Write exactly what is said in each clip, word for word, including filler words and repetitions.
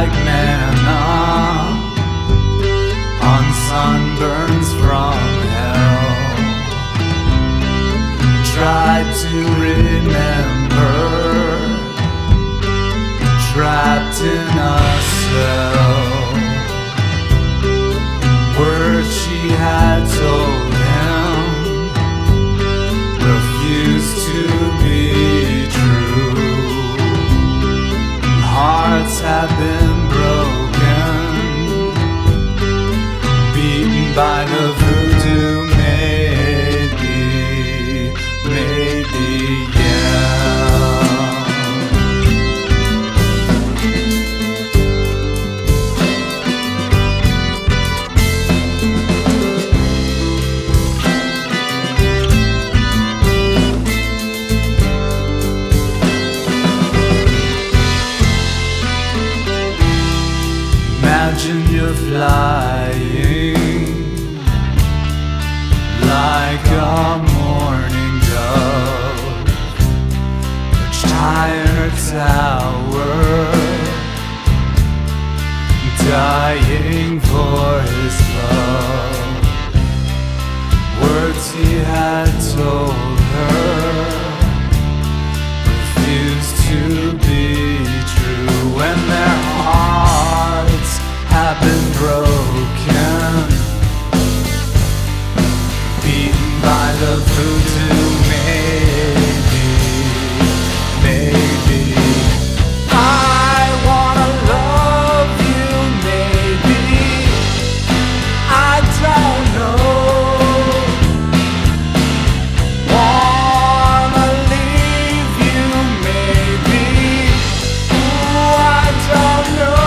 like manna on sunburns from hell. Tried to remember, trapped in a cell. Words she had told him refused to be true. Hearts have been broken, beaten by the voodoo. Maybe, maybe, yeah. Imagine you're flying like a morning dove, perched high in her tower, dying for his love. Words he had told her refused to be true, when their hearts have been broken, beaten by the voodoo. Maybe, maybe I wanna love you. Maybe I don't know. Wanna leave you. Maybe ooh, I don't know.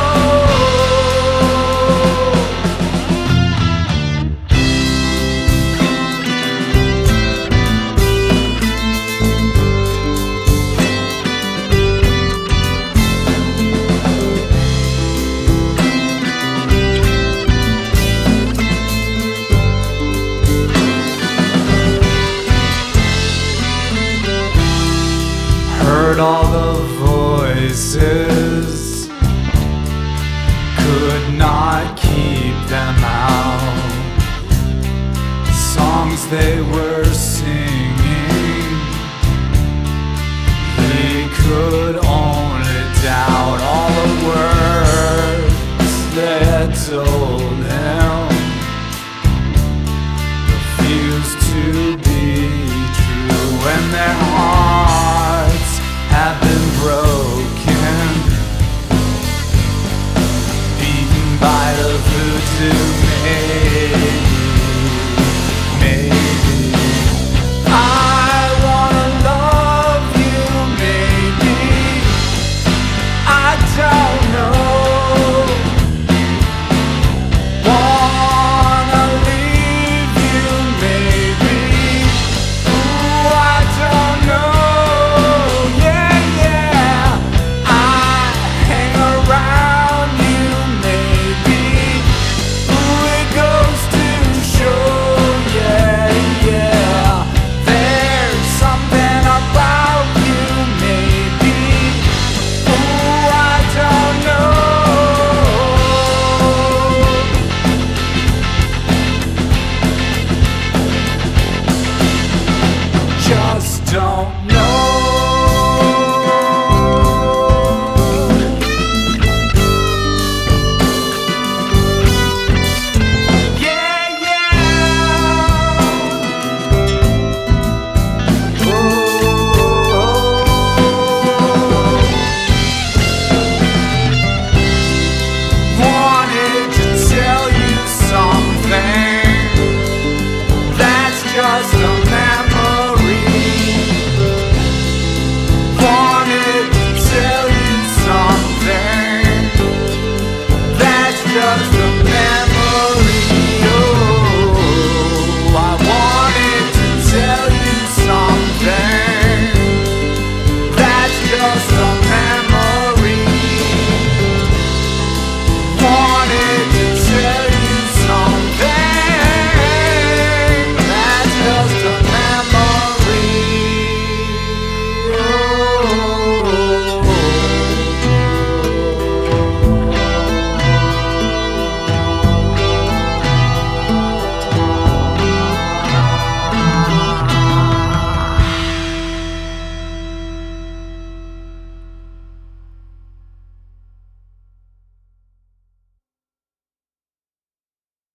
Heard all the voices, could not keep them out. Songs they were singing, he could only doubt. All the words they had told him refused to be true, when their hearts have been broken, beaten by the voodoo.